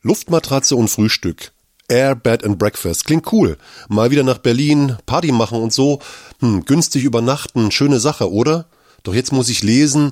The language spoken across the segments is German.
Luftmatratze und Frühstück. Air, Bed and Breakfast. Klingt cool. Mal wieder nach Berlin, Party machen und so. Günstig übernachten, schöne Sache, oder? Doch jetzt muss ich lesen,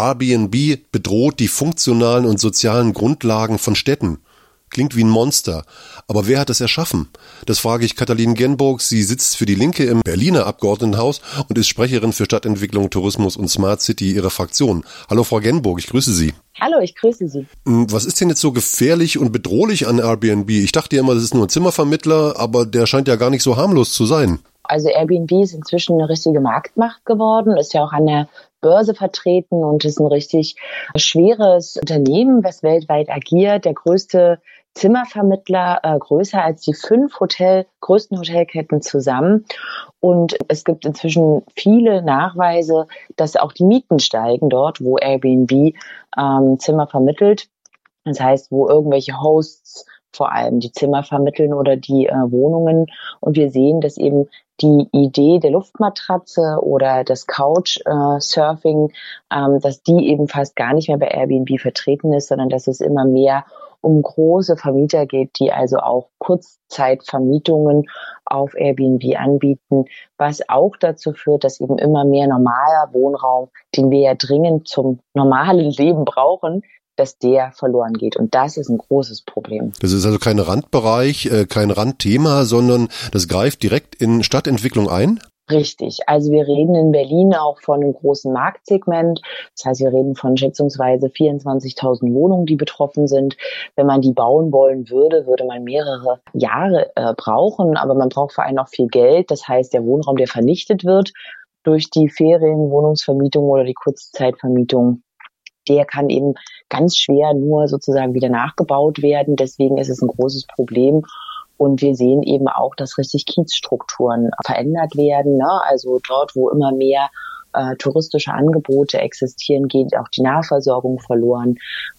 Airbnb bedroht die funktionalen und sozialen Grundlagen von Städten. Klingt wie ein Monster. Aber wer hat das erschaffen? Das frage ich Katalin Genburg. Sie sitzt für die Linke im Berliner Abgeordnetenhaus und ist Sprecherin für Stadtentwicklung, Tourismus und Smart City ihrer Fraktion. Hallo Frau Genburg, ich grüße Sie. Hallo, ich grüße Sie. Was ist denn jetzt so gefährlich und bedrohlich an Airbnb? Ich dachte ja immer, das ist nur ein Zimmervermittler, aber der scheint ja gar nicht so harmlos zu sein. Also Airbnb ist inzwischen eine richtige Marktmacht geworden, ist ja auch an der Börse vertreten und ist ein richtig schweres Unternehmen, was weltweit agiert. Der größte Zimmervermittler, größer als die 5 größten Hotelketten zusammen. Und es gibt inzwischen viele Nachweise, dass auch die Mieten steigen dort, wo Airbnb Zimmer vermittelt. Das heißt, wo irgendwelche Hosts vor allem die Zimmer vermitteln oder die Wohnungen. Und wir sehen, dass eben die Idee der Luftmatratze oder das Couchsurfing, dass die eben fast gar nicht mehr bei Airbnb vertreten ist, sondern dass es immer mehr um große Vermieter geht, die also auch Kurzzeitvermietungen auf Airbnb anbieten, was auch dazu führt, dass eben immer mehr normaler Wohnraum, den wir ja dringend zum normalen Leben brauchen, dass der verloren geht. Und das ist ein großes Problem. Das ist also kein Randbereich, kein Randthema, sondern das greift direkt in Stadtentwicklung ein? Richtig. Also wir reden in Berlin auch von einem großen Marktsegment. Das heißt, wir reden von schätzungsweise 24.000 Wohnungen, die betroffen sind. Wenn man die bauen wollen würde, würde man mehrere Jahre brauchen. Aber man braucht vor allem auch viel Geld. Das heißt, der Wohnraum, der vernichtet wird durch die Ferienwohnungsvermietung oder die Kurzzeitvermietung, der kann eben ganz schwer nur sozusagen wieder nachgebaut werden. Deswegen ist es ein großes Problem. Und wir sehen eben auch, dass richtig Kiezstrukturen verändert werden, ne? Also dort, wo immer mehr touristische Angebote existieren, geht auch die Nahversorgung verloren.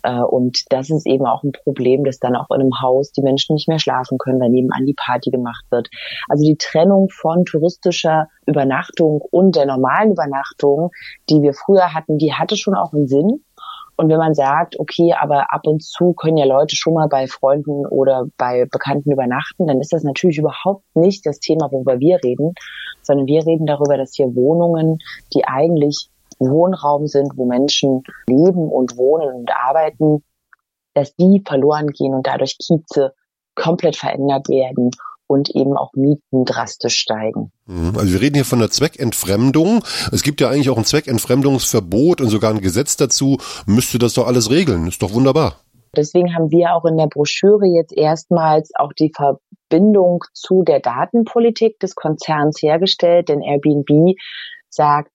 Und das ist eben auch ein Problem, dass dann auch in einem Haus die Menschen nicht mehr schlafen können, weil nebenan die Party gemacht wird. Also die Trennung von touristischer Übernachtung und der normalen Übernachtung, die wir früher hatten, die hatte schon auch einen Sinn. Und wenn man sagt, okay, aber ab und zu können ja Leute schon mal bei Freunden oder bei Bekannten übernachten, dann ist das natürlich überhaupt nicht das Thema, worüber wir reden, sondern wir reden darüber, dass hier Wohnungen, die eigentlich Wohnraum sind, wo Menschen leben und wohnen und arbeiten, dass die verloren gehen und dadurch Kieze komplett verändert werden und eben auch Mieten drastisch steigen. Also wir reden hier von der Zweckentfremdung. Es gibt ja eigentlich auch ein Zweckentfremdungsverbot und sogar ein Gesetz dazu. Müsste das doch alles regeln. Ist doch wunderbar. Deswegen haben wir auch in der Broschüre jetzt erstmals auch die Verbindung zu der Datenpolitik des Konzerns hergestellt, denn Airbnb sagt,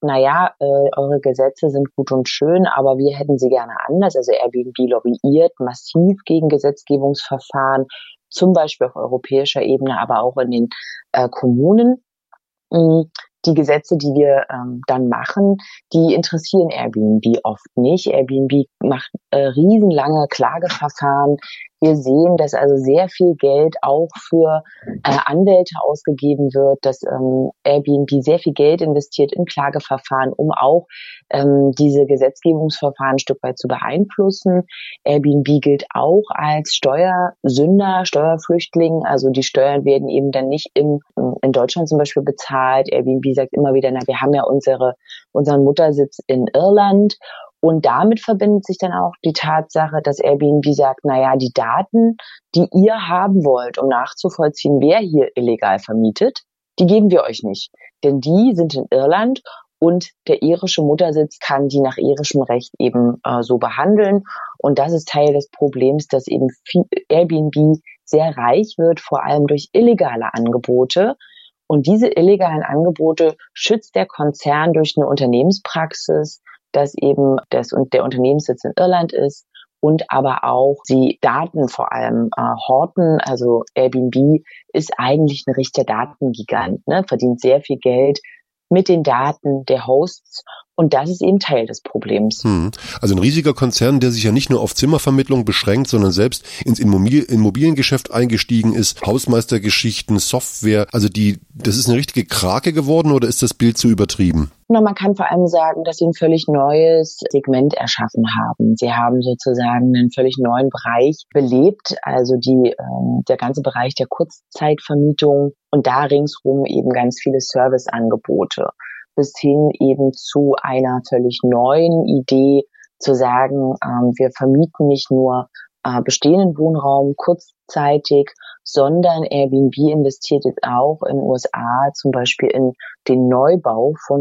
eure Gesetze sind gut und schön, aber wir hätten sie gerne anders. Also Airbnb lobbyiert massiv gegen Gesetzgebungsverfahren, zum Beispiel auf europäischer Ebene, aber auch in den Kommunen. Die Gesetze, die wir dann machen, die interessieren Airbnb oft nicht. Airbnb macht riesenlange Klageverfahren. Wir sehen, dass also sehr viel Geld auch für Anwälte ausgegeben wird, dass Airbnb sehr viel Geld investiert in Klageverfahren, um auch diese Gesetzgebungsverfahren ein Stück weit zu beeinflussen. Airbnb gilt auch als Steuersünder, Steuerflüchtling. Also die Steuern werden eben dann nicht in Deutschland zum Beispiel bezahlt. Airbnb sagt immer wieder, wir haben ja unseren Muttersitz in Irland. Und damit verbindet sich dann auch die Tatsache, dass Airbnb sagt, die Daten, die ihr haben wollt, um nachzuvollziehen, wer hier illegal vermietet, die geben wir euch nicht. Denn die sind in Irland und der irische Muttersitz kann die nach irischem Recht eben so behandeln. Und das ist Teil des Problems, dass eben Airbnb sehr reich wird, vor allem durch illegale Angebote. Und diese illegalen Angebote schützt der Konzern durch eine Unternehmenspraxis, dass eben der Unternehmenssitz in Irland ist und aber auch die Daten vor allem horten. Also Airbnb ist eigentlich ein richtiger Datengigant, verdient sehr viel Geld mit den Daten der Hosts Und das ist eben Teil des Problems. Also ein riesiger Konzern, der sich ja nicht nur auf Zimmervermittlung beschränkt, sondern selbst ins Immobiliengeschäft eingestiegen ist, Hausmeistergeschichten, Software, also das ist eine richtige Krake geworden, oder ist das Bild zu übertrieben? Na, man kann vor allem sagen, dass sie ein völlig neues Segment erschaffen haben. Sie haben sozusagen einen völlig neuen Bereich belebt, also der ganze Bereich der Kurzzeitvermietung und da ringsrum eben ganz viele Serviceangebote, bis hin eben zu einer völlig neuen Idee zu sagen, wir vermieten nicht nur bestehenden Wohnraum kurzzeitig, sondern Airbnb investiert jetzt auch in den USA zum Beispiel in den Neubau von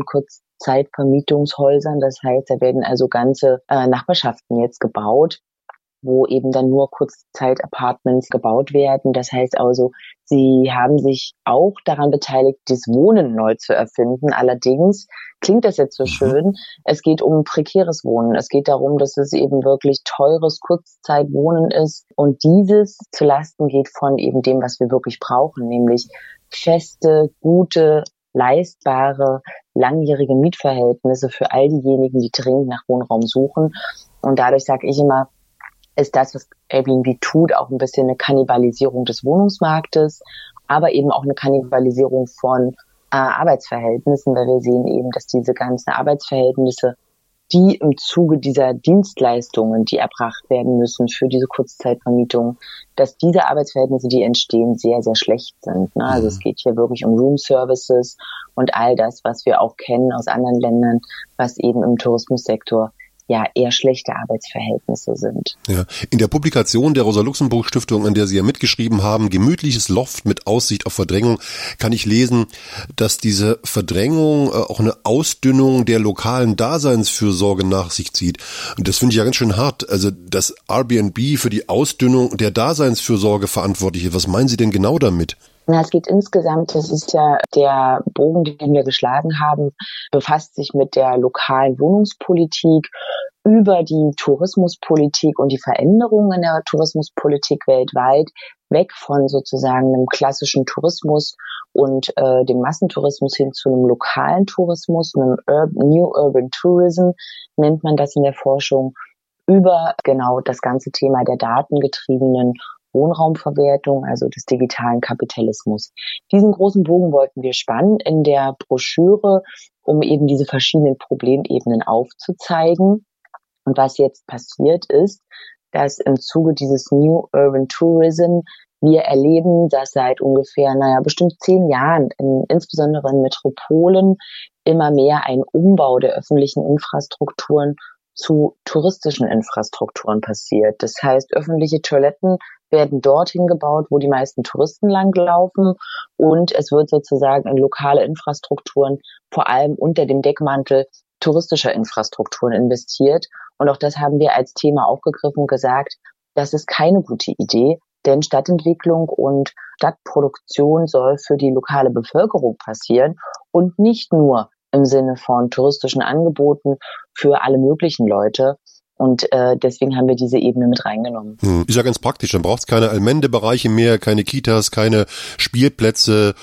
Kurzzeitvermietungshäusern. Das heißt, da werden also ganze Nachbarschaften jetzt gebaut, wo eben dann nur Kurzzeit-Apartments gebaut werden. Das heißt also, sie haben sich auch daran beteiligt, das Wohnen neu zu erfinden. Allerdings klingt das jetzt so schön. Es geht um prekäres Wohnen. Es geht darum, dass es eben wirklich teures Kurzzeitwohnen ist. Und dieses zulasten geht von eben dem, was wir wirklich brauchen, nämlich feste, gute, leistbare, langjährige Mietverhältnisse für all diejenigen, die dringend nach Wohnraum suchen. Und dadurch sage ich immer, ist das, was Airbnb tut, auch ein bisschen eine Kannibalisierung des Wohnungsmarktes, aber eben auch eine Kannibalisierung von Arbeitsverhältnissen, weil wir sehen eben, dass diese ganzen Arbeitsverhältnisse, die im Zuge dieser Dienstleistungen, die erbracht werden müssen für diese Kurzzeitvermietung, dass diese Arbeitsverhältnisse, die entstehen, sehr, sehr schlecht sind. Ne? Also es geht hier wirklich um Room Services und all das, was wir auch kennen aus anderen Ländern, was eben im Tourismussektor ja eher schlechte Arbeitsverhältnisse sind. Ja. In der Publikation der Rosa-Luxemburg-Stiftung, an der Sie ja mitgeschrieben haben, Gemütliches Loft mit Aussicht auf Verdrängung, kann ich lesen, dass diese Verdrängung auch eine Ausdünnung der lokalen Daseinsfürsorge nach sich zieht. Und das finde ich ja ganz schön hart. Also, dass Airbnb für die Ausdünnung der Daseinsfürsorge verantwortlich ist. Was meinen Sie denn genau damit? Na, es geht insgesamt, das ist ja der Bogen, den wir geschlagen haben, befasst sich mit der lokalen Wohnungspolitik über die Tourismuspolitik und die Veränderungen in der Tourismuspolitik weltweit, weg von sozusagen einem klassischen Tourismus und dem Massentourismus hin zu einem lokalen Tourismus, einem New Urban Tourism nennt man das in der Forschung, über genau das ganze Thema der datengetriebenen Wohnraumverwertung, also des digitalen Kapitalismus. Diesen großen Bogen wollten wir spannen in der Broschüre, um eben diese verschiedenen Problemebenen aufzuzeigen. Und was jetzt passiert ist, dass im Zuge dieses New Urban Tourism wir erleben, dass seit ungefähr, bestimmt 10 Jahren, insbesondere in Metropolen, immer mehr ein Umbau der öffentlichen Infrastrukturen zu touristischen Infrastrukturen passiert. Das heißt, öffentliche Toiletten werden dorthin gebaut, wo die meisten Touristen langlaufen, und es wird sozusagen in lokale Infrastrukturen, vor allem unter dem Deckmantel touristischer Infrastrukturen investiert. Und auch das haben wir als Thema aufgegriffen und gesagt, das ist keine gute Idee, denn Stadtentwicklung und Stadtproduktion soll für die lokale Bevölkerung passieren und nicht nur im Sinne von touristischen Angeboten für alle möglichen Leute. Und deswegen haben wir diese Ebene mit reingenommen. Ist ja ganz praktisch. Dann braucht es keine Allmende-Bereiche mehr, keine Kitas, keine Spielplätze,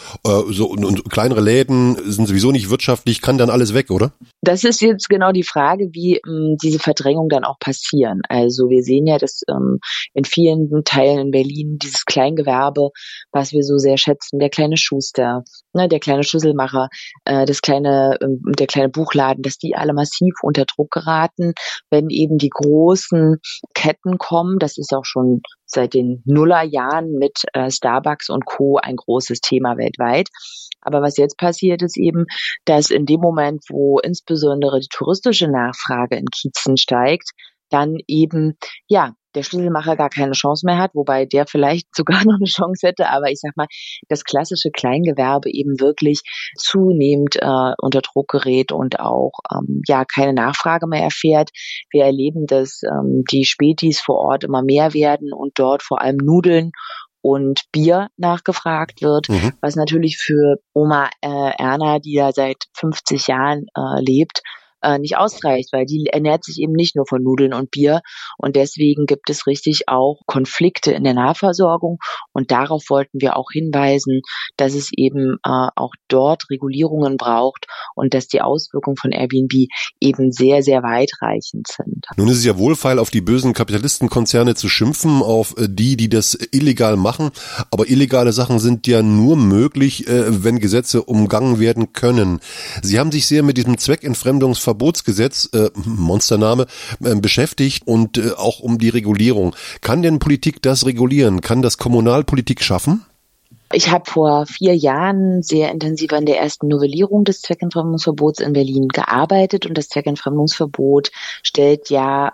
und kleinere Läden sind sowieso nicht wirtschaftlich. Kann dann alles weg, oder? Das ist jetzt genau die Frage, wie diese Verdrängung dann auch passieren. Also wir sehen ja, dass in vielen Teilen in Berlin dieses Kleingewerbe, was wir so sehr schätzen, der kleine Schuster, der kleine Schlüsselmacher, der kleine Buchladen, dass die alle massiv unter Druck geraten, wenn eben die großen Ketten kommen. Das ist auch schon seit den Nullerjahren mit Starbucks und Co. ein großes Thema weltweit. Aber was jetzt passiert, ist eben, dass in dem Moment, wo insbesondere die touristische Nachfrage in Kiezen steigt, dann eben, der Schlüsselmacher gar keine Chance mehr hat, wobei der vielleicht sogar noch eine Chance hätte, aber ich sag mal, das klassische Kleingewerbe eben wirklich zunehmend unter Druck gerät und auch keine Nachfrage mehr erfährt. Wir erleben, dass die Spätis vor Ort immer mehr werden und dort vor allem Nudeln und Bier nachgefragt wird, was natürlich für Oma Erna, die da seit 50 Jahren lebt, nicht ausreicht, weil die ernährt sich eben nicht nur von Nudeln und Bier. Und deswegen gibt es richtig auch Konflikte in der Nahversorgung. Und darauf wollten wir auch hinweisen, dass es eben auch dort Regulierungen braucht und dass die Auswirkungen von Airbnb eben sehr, sehr weitreichend sind. Nun ist es ja wohlfeil, auf die bösen Kapitalistenkonzerne zu schimpfen, auf die das illegal machen. Aber illegale Sachen sind ja nur möglich, wenn Gesetze umgangen werden können. Sie haben sich sehr mit diesem Zweckentfremdungsverbotsgesetz, Monstername, beschäftigt und auch um die Regulierung. Kann denn Politik das regulieren? Kann das Kommunalpolitik schaffen? Ich habe vor 4 Jahren sehr intensiv an der ersten Novellierung des Zweckentfremdungsverbots in Berlin gearbeitet und das Zweckentfremdungsverbot stellt ja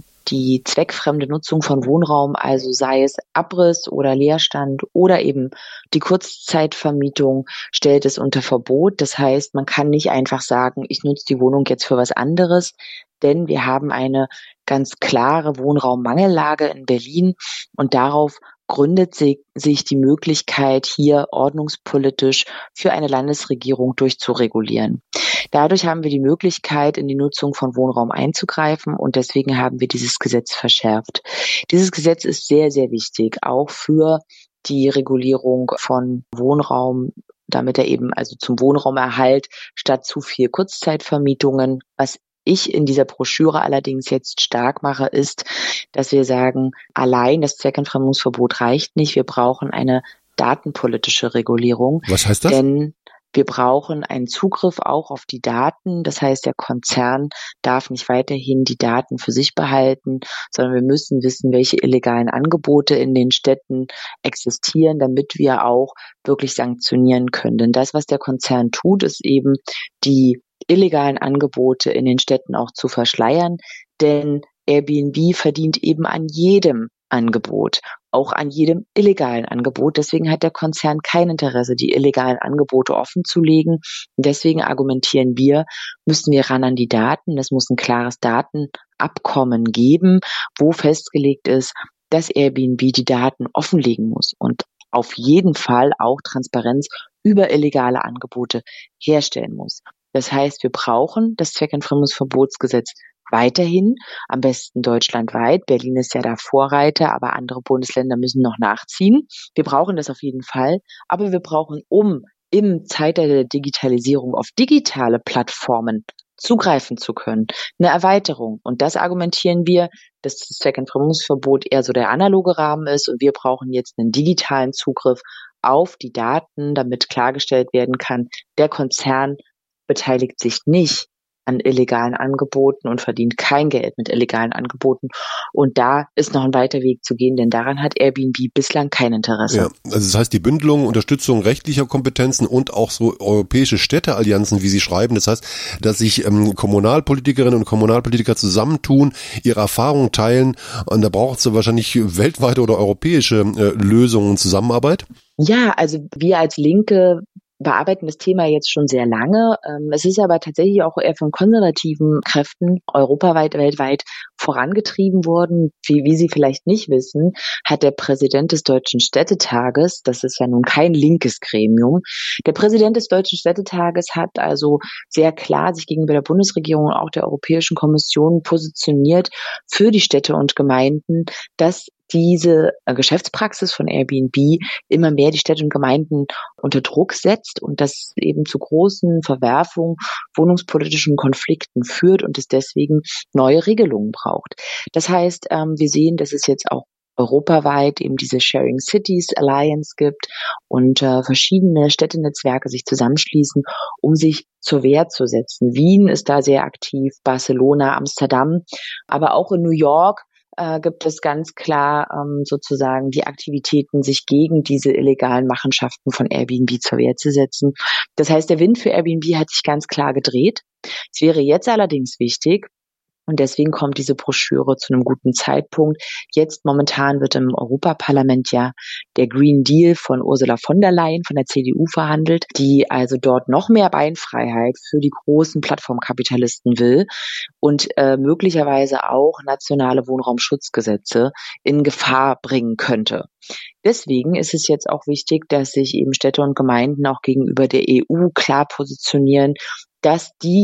die zweckfremde Nutzung von Wohnraum, also sei es Abriss oder Leerstand oder eben die Kurzzeitvermietung, stellt es unter Verbot. Das heißt, man kann nicht einfach sagen, ich nutze die Wohnung jetzt für was anderes, denn wir haben eine ganz klare Wohnraummangellage in Berlin und darauf gründet sich die Möglichkeit, hier ordnungspolitisch für eine Landesregierung durchzuregulieren. Dadurch haben wir die Möglichkeit, in die Nutzung von Wohnraum einzugreifen und deswegen haben wir dieses Gesetz verschärft. Dieses Gesetz ist sehr, sehr wichtig, auch für die Regulierung von Wohnraum, damit er eben also zum Wohnraumerhalt statt zu viel Kurzzeitvermietungen, was ich in dieser Broschüre allerdings jetzt stark mache, ist, dass wir sagen, allein das Zweckentfremdungsverbot reicht nicht. Wir brauchen eine datenpolitische Regulierung. Was heißt das? Denn wir brauchen einen Zugriff auch auf die Daten. Das heißt, der Konzern darf nicht weiterhin die Daten für sich behalten, sondern wir müssen wissen, welche illegalen Angebote in den Städten existieren, damit wir auch wirklich sanktionieren können. Denn das, was der Konzern tut, ist eben die illegalen Angebote in den Städten auch zu verschleiern, denn Airbnb verdient eben an jedem Angebot, auch an jedem illegalen Angebot. Deswegen hat der Konzern kein Interesse, die illegalen Angebote offenzulegen. Deswegen argumentieren wir, müssen wir ran an die Daten. Es muss ein klares Datenabkommen geben, wo festgelegt ist, dass Airbnb die Daten offenlegen muss und auf jeden Fall auch Transparenz über illegale Angebote herstellen muss. Das heißt, wir brauchen das Zweckentfremdungsverbotsgesetz weiterhin, am besten deutschlandweit. Berlin ist ja da Vorreiter, aber andere Bundesländer müssen noch nachziehen. Wir brauchen das auf jeden Fall, aber wir brauchen, um im Zeitalter der Digitalisierung auf digitale Plattformen zugreifen zu können, eine Erweiterung. Und das argumentieren wir, dass das Zweckentfremdungsverbot eher so der analoge Rahmen ist und wir brauchen jetzt einen digitalen Zugriff auf die Daten, damit klargestellt werden kann, der Konzern beteiligt sich nicht an illegalen Angeboten und verdient kein Geld mit illegalen Angeboten. Und da ist noch ein weiter Weg zu gehen, denn daran hat Airbnb bislang kein Interesse. Ja, also das heißt, die Bündelung, Unterstützung rechtlicher Kompetenzen und auch so europäische Städteallianzen, wie Sie schreiben, das heißt, dass sich Kommunalpolitikerinnen und Kommunalpolitiker zusammentun, ihre Erfahrungen teilen und da braucht es wahrscheinlich weltweite oder europäische Lösungen und Zusammenarbeit? Ja, also wir als Linke bearbeiten das Thema jetzt schon sehr lange. Es ist aber tatsächlich auch eher von konservativen Kräften europaweit, weltweit vorangetrieben worden. Wie Sie vielleicht nicht wissen, hat der Präsident des Deutschen Städtetages, das ist ja nun kein linkes Gremium, der Präsident des Deutschen Städtetages hat also sehr klar sich gegenüber der Bundesregierung und auch der Europäischen Kommission positioniert für die Städte und Gemeinden, dass diese Geschäftspraxis von Airbnb immer mehr die Städte und Gemeinden unter Druck setzt und das eben zu großen Verwerfungen, wohnungspolitischen Konflikten führt und es deswegen neue Regelungen braucht. Das heißt, wir sehen, dass es jetzt auch europaweit eben diese Sharing Cities Alliance gibt und verschiedene Städtenetzwerke sich zusammenschließen, um sich zur Wehr zu setzen. Wien ist da sehr aktiv, Barcelona, Amsterdam, aber auch in New York gibt es ganz klar sozusagen die Aktivitäten, sich gegen diese illegalen Machenschaften von Airbnb zur Wehr zu setzen. Das heißt, der Wind für Airbnb hat sich ganz klar gedreht. Es wäre jetzt allerdings wichtig, und deswegen kommt diese Broschüre zu einem guten Zeitpunkt. Jetzt momentan wird im Europaparlament ja der Green Deal von Ursula von der Leyen von der CDU verhandelt, die also dort noch mehr Beinfreiheit für die großen Plattformkapitalisten will und möglicherweise auch nationale Wohnraumschutzgesetze in Gefahr bringen könnte. Deswegen ist es jetzt auch wichtig, dass sich eben Städte und Gemeinden auch gegenüber der EU klar positionieren, dass die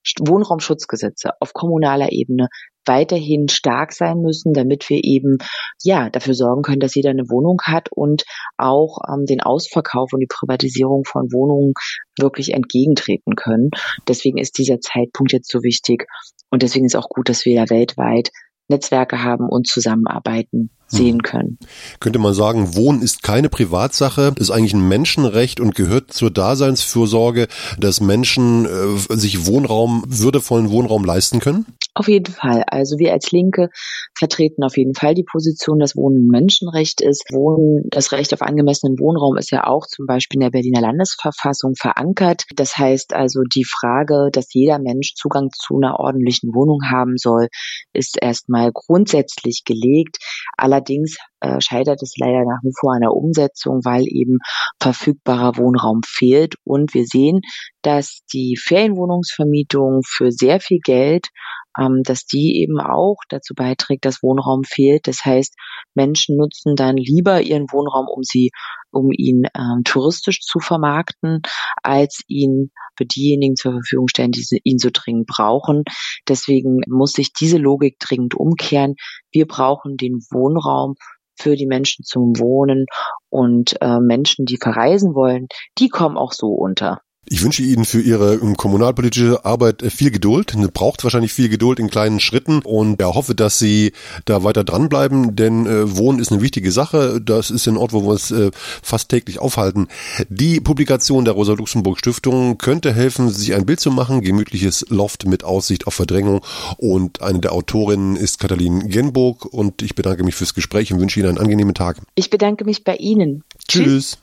Wohnraumschutzgesetze auf kommunaler Ebene weiterhin stark sein müssen, damit wir eben dafür sorgen können, dass jeder eine Wohnung hat und auch den Ausverkauf und die Privatisierung von Wohnungen wirklich entgegentreten können. Deswegen ist dieser Zeitpunkt jetzt so wichtig und deswegen ist auch gut, dass wir da weltweit Netzwerke haben und zusammenarbeiten sehen können. Könnte man sagen, Wohnen ist keine Privatsache, ist eigentlich ein Menschenrecht und gehört zur Daseinsfürsorge, dass Menschen sich würdevollen Wohnraum leisten können? Auf jeden Fall. Also wir als Linke vertreten auf jeden Fall die Position, dass Wohnen ein Menschenrecht ist. Das Recht auf angemessenen Wohnraum ist ja auch zum Beispiel in der Berliner Landesverfassung verankert. Das heißt also, die Frage, dass jeder Mensch Zugang zu einer ordentlichen Wohnung haben soll, ist erstmal grundsätzlich gelegt. Allerdings scheitert es leider nach wie vor an der Umsetzung, weil eben verfügbarer Wohnraum fehlt. Und wir sehen, dass die Ferienwohnungsvermietung für sehr viel Geld, dass die eben auch dazu beiträgt, dass Wohnraum fehlt. Das heißt, Menschen nutzen dann lieber ihren Wohnraum, um ihn touristisch zu vermarkten, als ihn für diejenigen zur Verfügung stellen, die ihn so dringend brauchen. Deswegen muss sich diese Logik dringend umkehren. Wir brauchen den Wohnraum für die Menschen zum Wohnen und Menschen, die verreisen wollen, die kommen auch so unter. Ich wünsche Ihnen für Ihre kommunalpolitische Arbeit viel Geduld. Braucht wahrscheinlich viel Geduld in kleinen Schritten und hoffe, dass Sie da weiter dranbleiben, denn Wohnen ist eine wichtige Sache. Das ist ein Ort, wo wir uns fast täglich aufhalten. Die Publikation der Rosa-Luxemburg-Stiftung könnte helfen, sich ein Bild zu machen. Gemütliches Loft mit Aussicht auf Verdrängung. Und eine der Autorinnen ist Katalin Genburg. Und ich bedanke mich fürs Gespräch und wünsche Ihnen einen angenehmen Tag. Ich bedanke mich bei Ihnen. Tschüss.